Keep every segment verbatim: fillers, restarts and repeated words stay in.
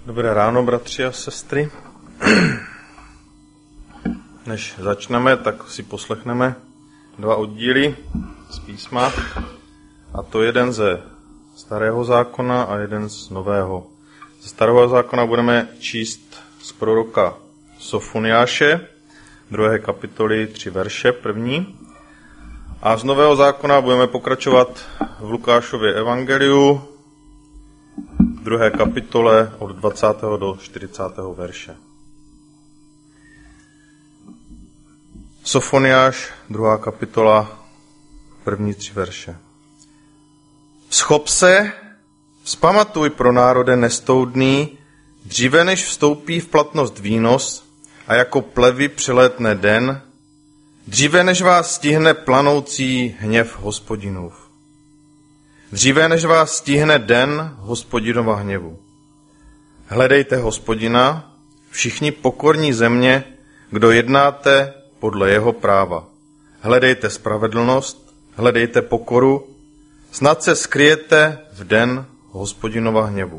Dobré ráno, bratři a sestry. Než začneme, tak si poslechneme dva oddíly z písma, a to jeden ze starého zákona a jeden z nového. Ze starého zákona budeme číst z proroka Sofoniáše, druhé kapitoly, tři verše, první. A z nového zákona budeme pokračovat v Lukášově evangeliu, druhé kapitole od dvacátého do čtyřicátého verše. Sofoniáš, druhá kapitola, první tři verše. Schop se, vzpamatuj pro národe nestoudný, dříve než vstoupí v platnost výnos a jako plevy přelétne den, dříve než vás stihne planoucí hněv Hospodinův. Dříve než vás stihne den Hospodinova hněvu. Hledejte Hospodina, všichni pokorní země, kdo jednáte podle jeho práva. Hledejte spravedlnost, hledejte pokoru, snad se skryjete v den Hospodinova hněvu.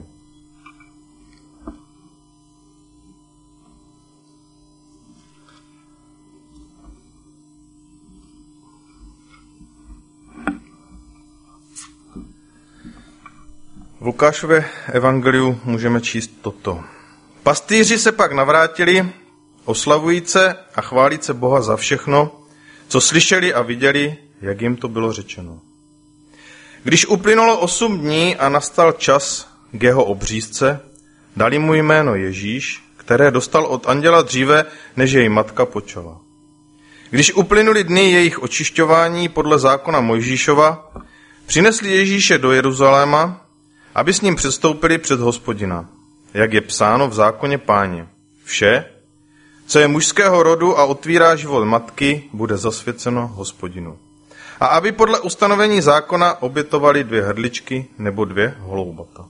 V Lukášově evangeliu můžeme číst toto. Pastýři se pak navrátili, oslavujíce a chválíce Boha za všechno, co slyšeli a viděli, jak jim to bylo řečeno. Když uplynulo osm dní a nastal čas k jeho obřízce, dali mu jméno Ježíš, které dostal od anděla dříve, než jej matka počala. Když uplynuly dny jejich očišťování podle zákona Mojžíšova, přinesli Ježíše do Jeruzaléma, aby s ním předstoupili před Hospodina, jak je psáno v zákoně Páně. Vše, co je mužského rodu a otvírá život matky, bude zasvěceno Hospodinu. A aby podle ustanovení zákona obětovali dvě hrdličky nebo dvě holoubata.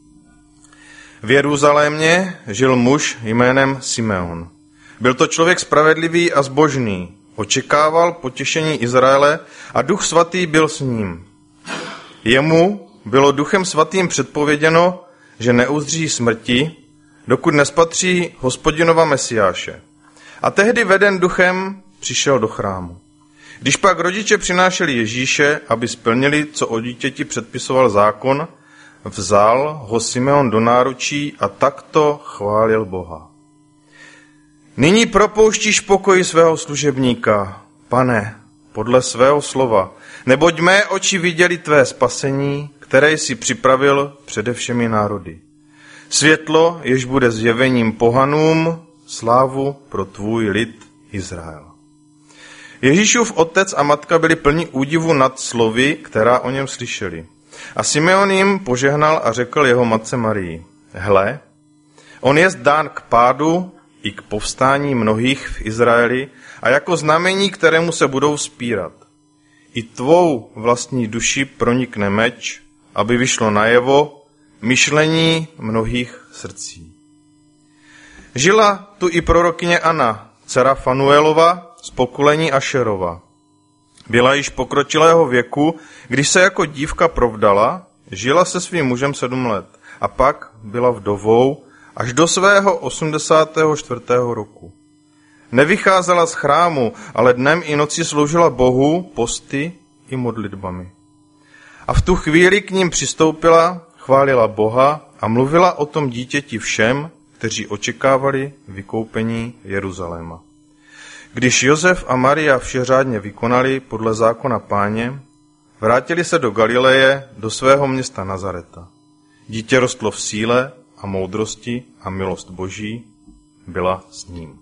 V Jeruzalémě žil muž jménem Simeon. Byl to člověk spravedlivý a zbožný. Očekával potěšení Izraele a Duch svatý byl s ním. Jemu bylo Duchem svatým předpověděno, že neuzdří smrti, dokud nespatří Hospodinova Mesiáše. A tehdy veden duchem přišel do chrámu. Když pak rodiče přinášeli Ježíše, aby splnili, co o dítěti předpisoval zákon, vzal ho Simeon do náručí a takto chválil Boha. Nyní propouštíš pokoj svého služebníka, Pane, podle svého slova, neboť mé oči viděli tvé spasení, které jsi připravil přede všemi národy. Světlo, jež bude zjevením pohanům, slávu pro tvůj lid Izrael. Ježíšův otec a matka byli plní údivu nad slovy, která o něm slyšeli. A Simeon jim požehnal a řekl jeho matce Marii, hle, on jest dán k pádu i k povstání mnohých v Izraeli a jako znamení, kterému se budou vzpírat. I tvou vlastní duši pronikne meč, aby vyšlo najevo myšlení mnohých srdcí. Žila tu i prorokyně Anna, dcera Fanuelova, z pokolení Ašerova. Byla již pokročilého věku, když se jako dívka provdala, žila se svým mužem sedm let a pak byla vdovou až do svého osmdesátého čtvrtého roku. Nevycházela z chrámu, ale dnem i noci sloužila Bohu posty i modlitbami. A v tu chvíli k ním přistoupila, chválila Boha a mluvila o tom dítěti všem, kteří očekávali vykoupení Jeruzaléma. Když Josef a Maria vše řádně vykonali podle zákona Páně, vrátili se do Galileje, do svého města Nazareta. Dítě rostlo v síle a moudrosti a milost Boží byla s ním.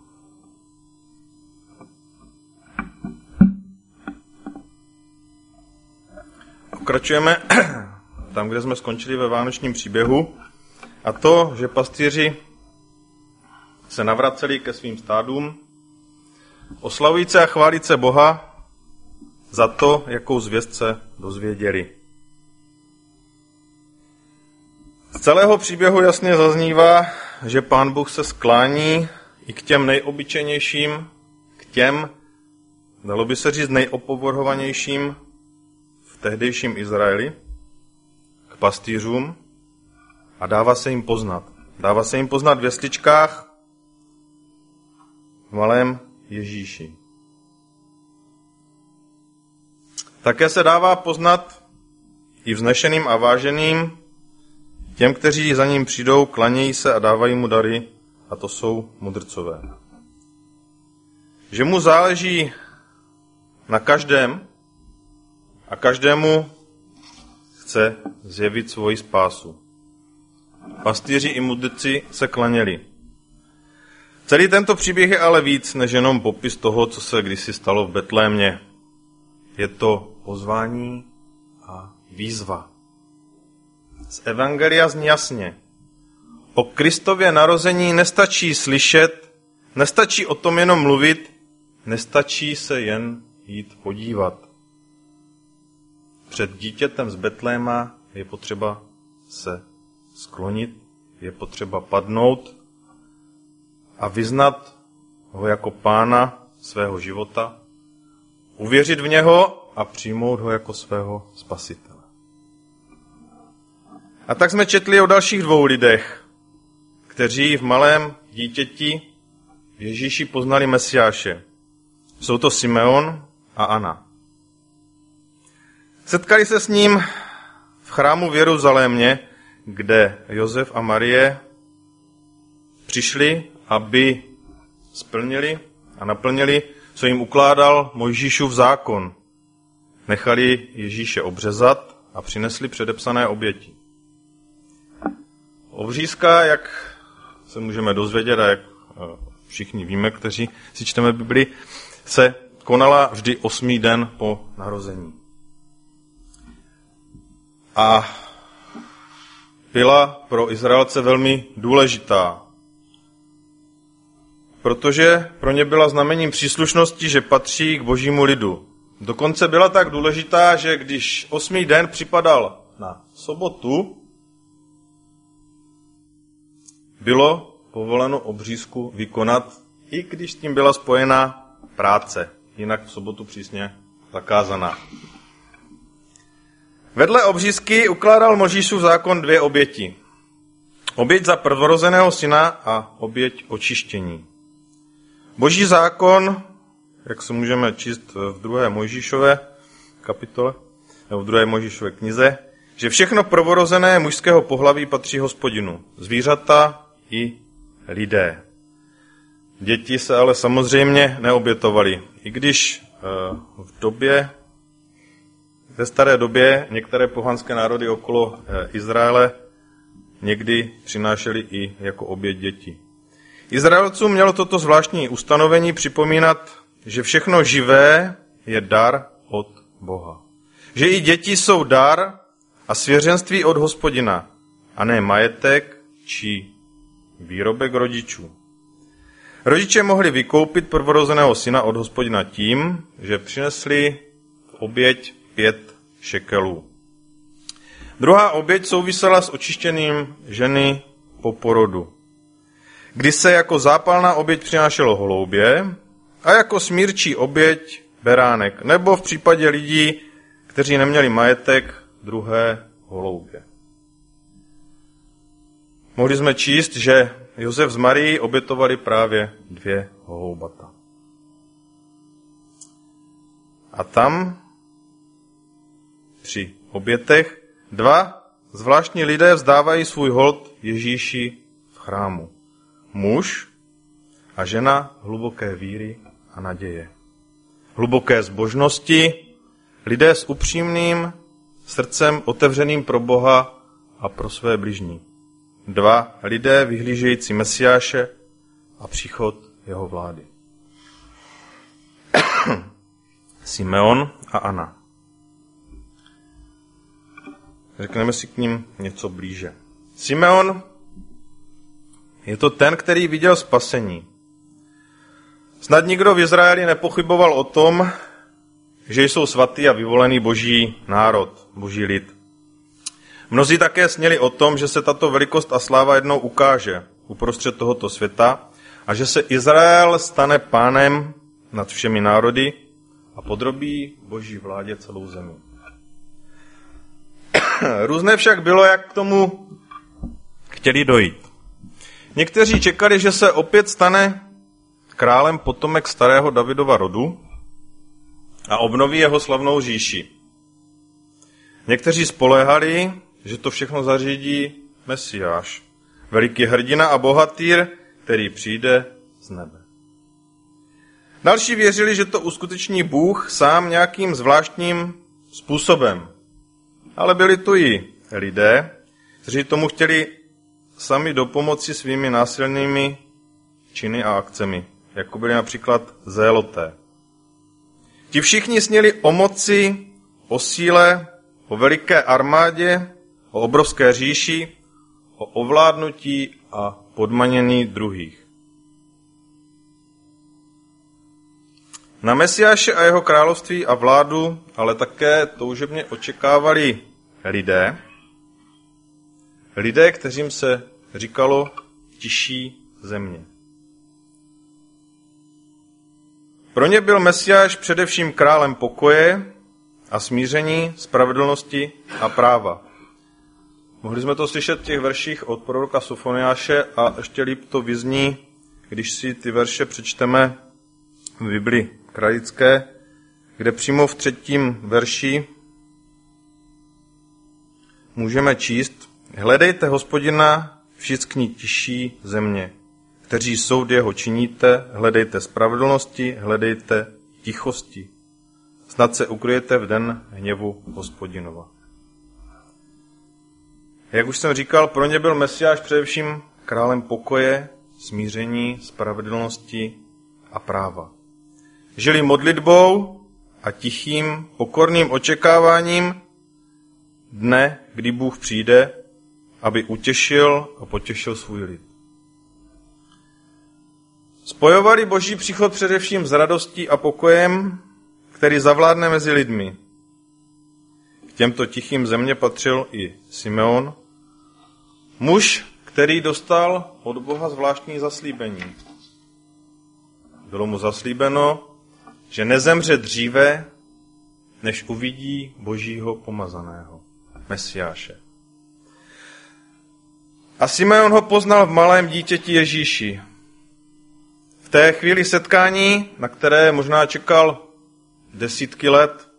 Pokračujeme tam, kde jsme skončili ve vánočním příběhu, a to, že pastýři se navraceli ke svým stádům, oslavujíce a chválíce Boha za to, jakou zvěst se dozvěděli. Z celého příběhu jasně zaznívá, že Pán Bůh se sklání i k těm nejobyčejnějším, k těm, dalo by se říct, nejopovrhovanějším v tehdejším Izraeli, k pastýřům a dává se jim poznat. Dává se jim poznat v jesličkách v malém Ježíši. Také se dává poznat i vznešeným a váženým těm, kteří za ním přijdou, klanějí se a dávají mu dary, a to jsou mudrcové. Že mu záleží na každém a každému chce zjevit svoji spásu. Pastýři i mudrci se klaněli. Celý tento příběh je ale víc než jenom popis toho, co se kdysi stalo v Betlémě. Je to pozvání a výzva. Z evangelia zní jasně. O Kristově narození nestačí slyšet, nestačí o tom jenom mluvit, nestačí se jen jít podívat. Před dítětem z Betléma je potřeba se sklonit, je potřeba padnout a vyznat ho jako pána svého života, uvěřit v něho a přijmout ho jako svého spasitele. A tak jsme četli o dalších dvou lidech, kteří v malém dítěti v Ježíši poznali Mesiáše. Jsou to Simeon a Anna. Setkali se s ním v chrámu v Jeruzalémě, kde Josef a Marie přišli, aby splnili a naplnili, co jim ukládal Mojžíšův zákon. Nechali Ježíše obřezat a přinesli předepsané oběti. Obřízka, jak se můžeme dozvědět a jak všichni víme, kteří si čteme Bibli, se konala vždy osmý den po narození. A byla pro Izraelce velmi důležitá, protože pro ně byla znamením příslušnosti, že patří k božímu lidu. Dokonce byla tak důležitá, že když osmý den připadal na sobotu, bylo povoleno obřízku vykonat, i když s tím byla spojena práce, jinak v sobotu přísně zakázaná. Vedle obřízky ukládal Mojžíšův zákon dvě oběti. Oběť za prvorozeného syna a oběť očištění. Boží zákon, jak se můžeme číst v druhé Mojžíšové kapitole, nebo v druhé Mojžíšové knize, že všechno prvorozené mužského pohlaví patří Hospodinu, zvířata i lidé. Děti se ale samozřejmě neobětovaly, i když v době, ve staré době některé pohanské národy okolo Izraele někdy přinášely i jako oběť děti. Izraelcům mělo toto zvláštní ustanovení připomínat, že všechno živé je dar od Boha. Že i děti jsou dar a svěřenství od Hospodina, a ne majetek či výrobek rodičů. Rodiče mohli vykoupit prvorozeného syna od Hospodina tím, že přinesli v oběť pět šekelů. Druhá oběť souvisela s očištěním ženy po porodu, kdy se jako zápalná oběť přinášelo holoubě a jako smírčí oběť beránek, nebo v případě lidí, kteří neměli majetek, druhé holoubě. Mohli jsme číst, že Josef s Marií obětovali právě dvě holoubata. A tam při obětech dva zvláštní lidé vzdávají svůj hold Ježíši v chrámu. Muž a žena hluboké víry a naděje. Hluboké zbožnosti, lidé s upřímným srdcem otevřeným pro Boha a pro své bližní. Dva lidé vyhlížející Mesiáše a příchod jeho vlády. Simeon a Anna. Řekneme si k ním něco blíže. Simeon je to ten, který viděl spasení. Snad nikdo v Izraeli nepochyboval o tom, že jsou svatý a vyvolený boží národ, boží lid. Mnozí také sněli o tom, že se tato velikost a sláva jednou ukáže uprostřed tohoto světa a že se Izrael stane pánem nad všemi národy a podrobí boží vládě celou zemi. Různé však bylo, jak k tomu chtěli dojít. Někteří čekali, že se opět stane králem potomek starého Davidova rodu a obnoví jeho slavnou říši. Někteří spoléhali, že to všechno zařídí Mesiáš, veliký hrdina a bohatýr, který přijde z nebe. Další věřili, že to uskuteční Bůh sám nějakým zvláštním způsobem. Ale byli tu i lidé, kteří tomu chtěli sami dopomoci svými násilnými činy a akcemi, jako byli například zéloté. Ti všichni sněli o moci, o síle, o veliké armádě, o obrovské říši, o ovládnutí a podmanění druhých. Na Mesiáše a jeho království a vládu ale také toužebně očekávali lidé, lidé, kterým se říkalo tiší země. Pro ně byl Mesiáš především králem pokoje a smíření, spravedlnosti a práva. Mohli jsme to slyšet v těch verších od proroka Sofoniáše a ještě líp to vyzní, když si ty verše přečteme v Biblii kralické, kde přímo v třetím verši můžeme číst: Hledejte Hospodina, všichni tiší země, kteří soud jeho činíte, hledejte spravedlnosti, hledejte tichosti. Snad se ukryjete v den hněvu Hospodinova. Jak už jsem říkal, pro ně byl Mesiáš především králem pokoje, smíření, spravedlnosti a práva. Žili modlitbou a tichým, pokorným očekáváním dne, kdy Bůh přijde, aby utěšil a potěšil svůj lid. Spojovali Boží příchod především s radostí a pokojem, který zavládne mezi lidmi. K těmto tichým země patřil i Simeon, muž, který dostal od Boha zvláštní zaslíbení. Bylo mu zaslíbeno, že nezemře dříve, než uvidí Božího pomazaného, Mesiáše. A Simeon ho poznal v malém dítěti Ježíši. V té chvíli setkání, na které možná čekal desítky let,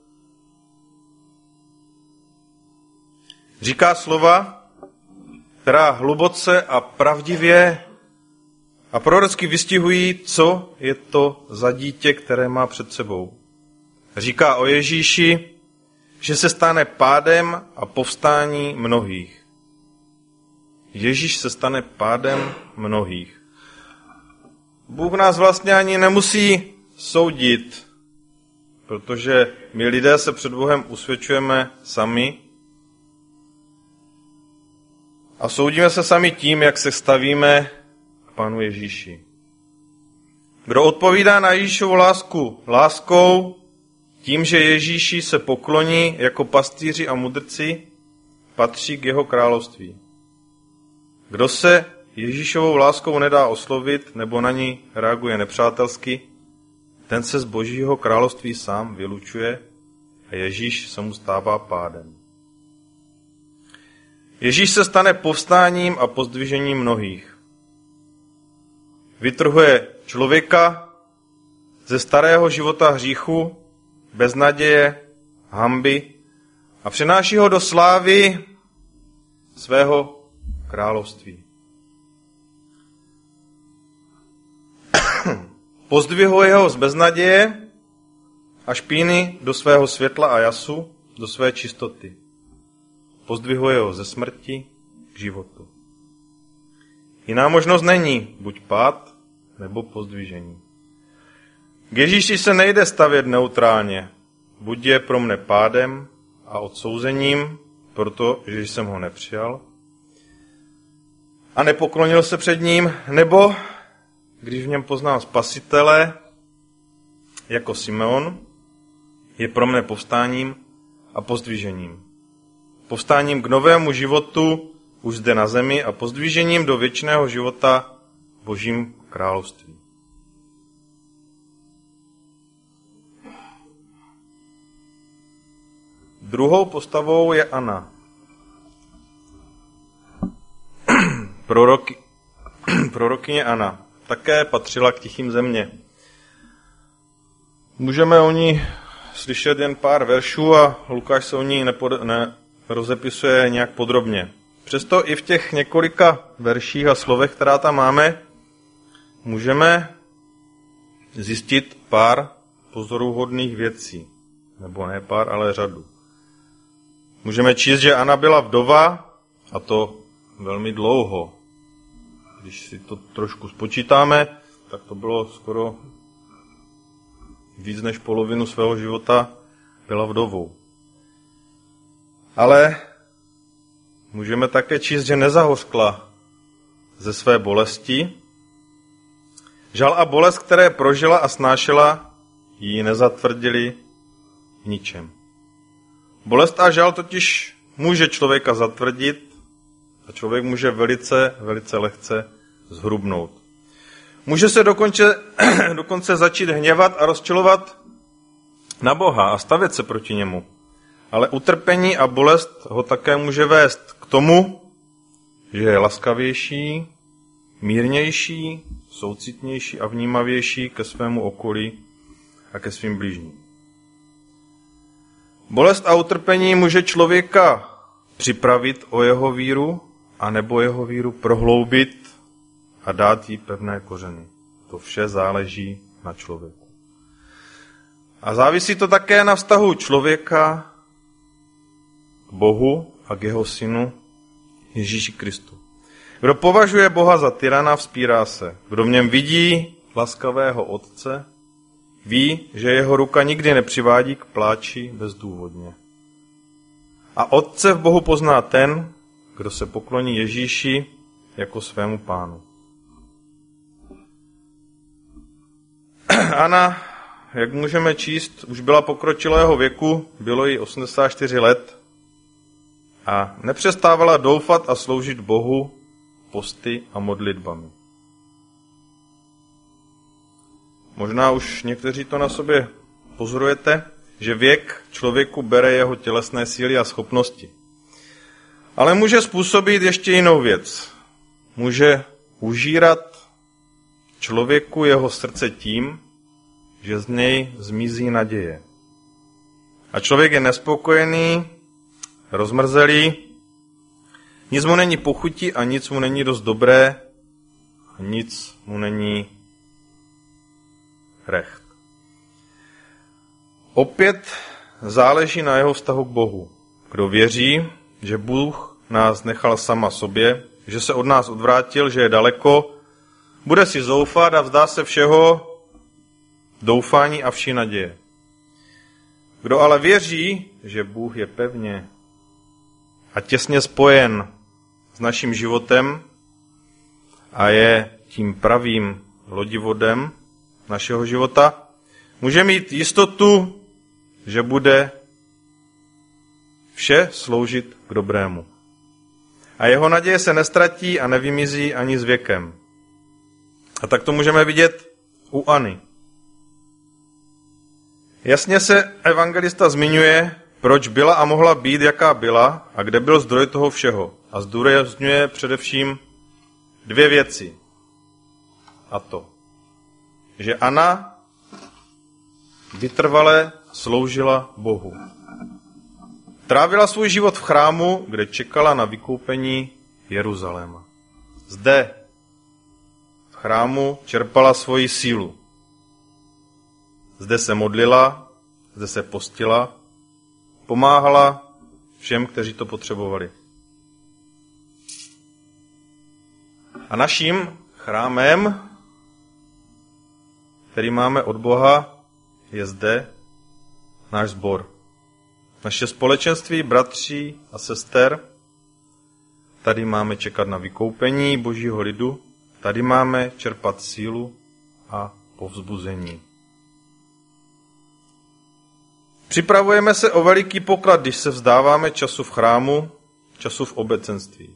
říká slova, která hluboce a pravdivě a prorocky vystihují, co je to za dítě, které má před sebou. Říká o Ježíši, že se stane pádem a povstání mnohých. Ježíš se stane pádem mnohých. Bůh nás vlastně ani nemusí soudit, protože my lidé se před Bohem usvědčujeme sami a soudíme se sami tím, jak se stavíme k Pánu Ježíši. Kdo odpovídá na Ježíšovu lásku láskou, tím, že Ježíši se pokloní jako pastýři a mudrci, patří k jeho království. Kdo se Ježíšovou láskou nedá oslovit nebo na ní reaguje nepřátelsky, ten se z Božího království sám vylučuje a Ježíš se mu stává pádem. Ježíš se stane povstáním a pozdvižením mnohých. Vytrhuje člověka ze starého života hříchu, beznaděje, hanby a přenáší ho do slávy svého království. Pozdvihuje ho z beznaděje a špíny do svého světla a jasu, do své čistoty. Pozdvihuje ho ze smrti k životu. Jiná možnost není, buď pád, nebo pozdvižení. K Ježíši se nejde stavět neutrálně, buď je pro mne pádem a odsouzením, protože jsem ho nepřijal a nepoklonil se před ním, nebo když v něm poznám Spasitele, jako Simeon, je pro mne povstáním a pozdvižením. Povstáním k novému životu už zde na zemi a pozdvižením do věčného života v Božím království. Druhou postavou je Anna. Prorok prorokyně Anna také patřila k tichým země. Můžeme o ní slyšet jen pár veršů a Lukáš se o ní nepod, ne, rozepisuje nějak podrobně. Přesto i v těch několika verších a slovech, která tam máme, můžeme zjistit pár pozoruhodných věcí. Nebo ne pár, ale řadu. Můžeme číst, že Anna byla vdova, a to velmi dlouho. Když si to trošku spočítáme, tak to bylo skoro víc než polovinu svého života byla vdovou. Ale můžeme také číst, že nezahořkla ze své bolesti. Žal a bolest, které prožila a snášela, ji nezatvrdili v ničem. Bolest a žal totiž může člověka zatvrdit a člověk může velice, velice lehce zhrubnout. Může se dokonce, dokonce začít hněvat a rozčilovat na Boha a stavět se proti němu. Ale utrpení a bolest ho také může vést k tomu, že je laskavější, mírnější, soucitnější a vnímavější ke svému okolí a ke svým blížním. Bolest a utrpení může člověka připravit o jeho víru, anebo jeho víru prohloubit a dát jí pevné kořeny. To vše záleží na člověku. A závisí to také na vztahu člověka k Bohu a k jeho synu Ježíši Kristu. Kdo považuje Boha za tyrana, vzpírá se. Kdo v něm vidí laskavého otce, ví, že jeho ruka nikdy nepřivádí k pláči bezdůvodně. A otce v Bohu pozná ten, kdo se pokloní Ježíši jako svému pánu. Anna, jak můžeme číst, už byla pokročilého věku, bylo jí osmdesát čtyři let a nepřestávala doufat a sloužit Bohu posty a modlitbami. Možná už někteří to na sobě pozorujete, že věk člověku bere jeho tělesné síly a schopnosti. Ale může způsobit ještě jinou věc. Může užírat člověku jeho srdce tím, že z něj zmizí naděje. A člověk je nespokojený, rozmrzelý, nic mu není pochutí a nic mu není dost dobré a nic mu není recht. Opět záleží na jeho vztahu k Bohu. Kdo věří, že Bůh nás nechal sama sobě, že se od nás odvrátil, že je daleko, bude si zoufat a vzdá se všeho doufání a vší naděje. Kdo ale věří, že Bůh je pevně a těsně spojen s naším životem a je tím pravým lodivodem našeho života, může mít jistotu, že bude vše sloužit k dobrému. A jeho naděje se nestratí a nevymizí ani s věkem. A tak to můžeme vidět u Anny. Jasně se evangelista zmiňuje, proč byla a mohla být, jaká byla a kde byl zdroj toho všeho. A zdůrazňuje především dvě věci. A to, že Anna vytrvale sloužila Bohu. Trávila svůj život v chrámu, kde čekala na vykoupení Jeruzaléma. Zde v chrámu čerpala svoji sílu. Zde se modlila, zde se postila, pomáhala všem, kteří to potřebovali. A naším chrámem, který máme od Boha, je zde náš sbor. Naše společenství bratří a sester. Tady máme čekat na vykoupení Božího lidu. Tady máme čerpat sílu a povzbuzení. Připravujeme se o veliký poklad, když se vzdáváme času v chrámu, času v obecenství.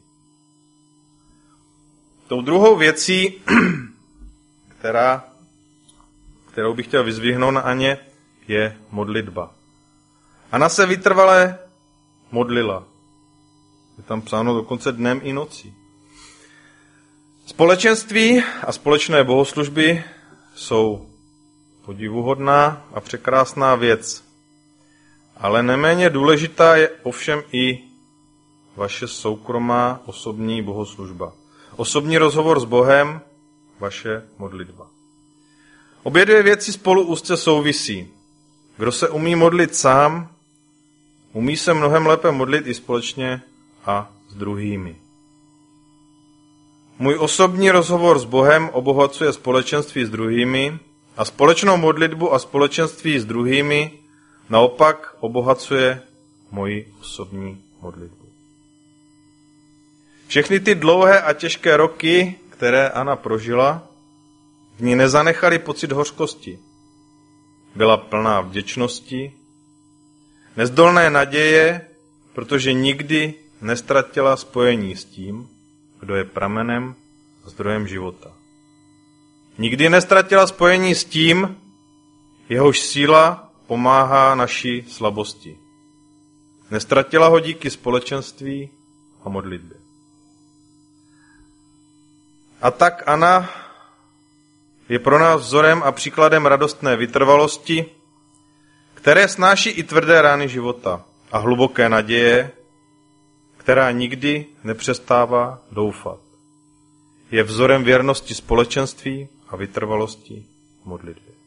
Tou druhou věcí, která, kterou bych chtěl vyzvihnout na Aně, je modlitba. Anna se vytrvale modlila. Je tam psáno dokonce dnem i nocí. Společenství a společné bohoslužby jsou podivuhodná a překrásná věc, ale neméně důležitá je ovšem i vaše soukromá osobní bohoslužba. Osobní rozhovor s Bohem, vaše modlitba. Obě dvě věci spolu úzce souvisí. Kdo se umí modlit sám, umí se mnohem lépe modlit i společně a s druhými. Můj osobní rozhovor s Bohem obohacuje společenství s druhými a společnou modlitbu a společenství s druhými naopak obohacuje moji osobní modlitbu. Všechny ty dlouhé a těžké roky, které Anna prožila, v ní nezanechaly pocit hořkosti. Byla plná vděčnosti, nezdolné naděje, protože nikdy nestratila spojení s tím, kdo je pramenem a zdrojem života. Nikdy nestratila spojení s tím, jehož síla pomáhá naší slabosti. Nestratila ho díky společenství a modlitbě. A tak Anna je pro nás vzorem a příkladem radostné vytrvalosti, které snáší i tvrdé rány života a hluboké naděje, která nikdy nepřestává doufat. Je vzorem věrnosti společenství a vytrvalosti v modlitbě.